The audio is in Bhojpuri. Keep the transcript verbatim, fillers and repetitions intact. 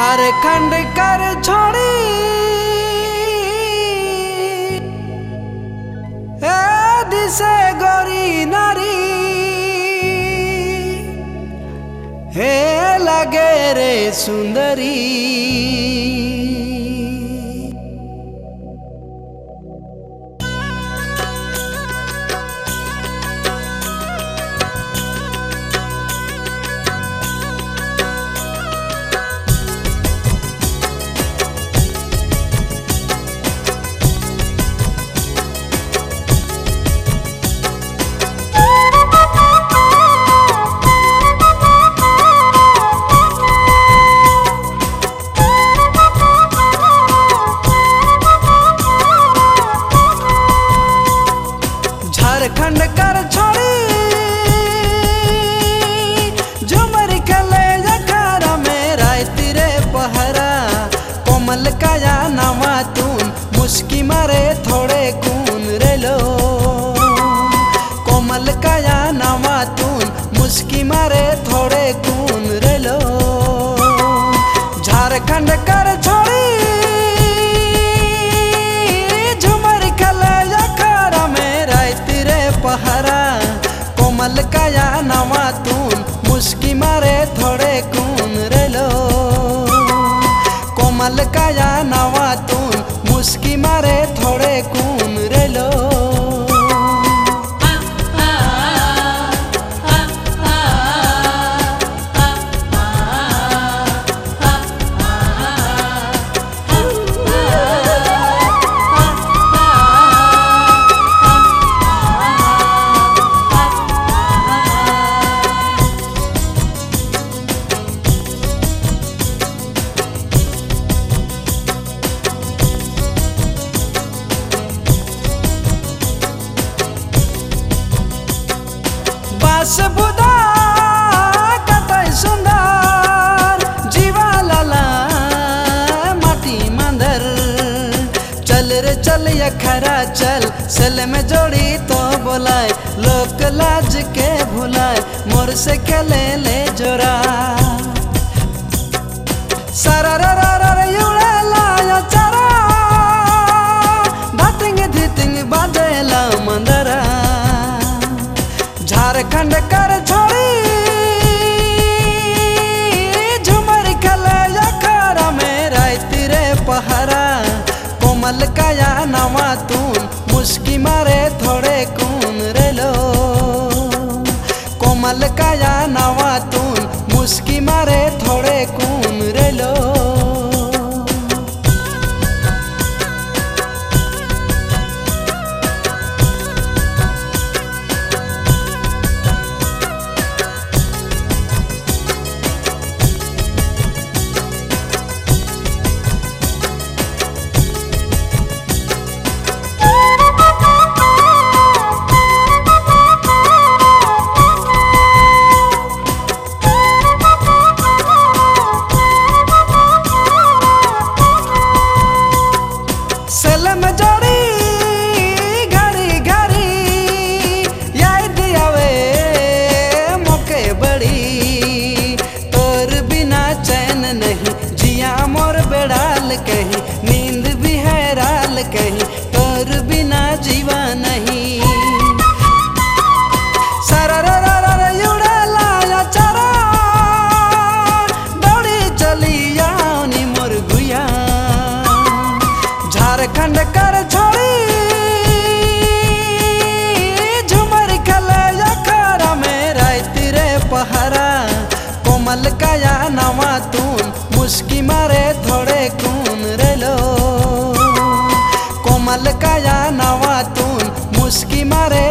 झारखंड कर छोड़ी ए दिसे गोरी नारी हे लगे रे सुंदरी। झारखंड कर छोड़ी झुमर खले जखारा मेरा तिरे पहरा कोमल काया नामा तून मुस्की मारे थोड़े कून रे लो। कोमल काया नामा तून मुस्की मारे थोड़े कून रे लो। झारखंड कर छोड़ी पहरा कोमल काया नामा तून मुस्की मारे थोड़े कून रे लो। कोमल काया नामा तून मुस्की मारे थोड़े कून रे लो। बास बुदा कतई सुंदर जीवा लाला माटी मंदर चल रे चल यखरा चल सल में जोड़ी तो बोलाए लोक लाज के भुलाए मोर से खेले ले जोरा सारा रा रा रा युड़ा लाया चारा धातिंग धीतिंग बाजेला मंदरा। झारखंड कर छोड़ी झुमर खले जखारा मेरा तिरे पहरा कोमल काया नामा तून मुस्की मारे थोड़े कून रे लो। कोमल काया नामा तून मुस्की मारे थोड़े कून रे लो। सलम जोड़ी घड़ी घड़ी याद आवे मौके बड़ी तोर बिना चैन नहीं जिया मोर बेड़ाल कहीं नींद भी हैराल कहीं तोर बिना जीवा नहीं। सारा रा रा रा युड़ा लाया चारा दौड़ी चली यानी मोर गुया। झारखंड कर छोड़ी झुमर खले जखारा मेरा तिरे पहरा कोमल काया नामा तून मुस्की मारे थोड़े कून रे लो। कोमल काया नामा तून मुस्की मारे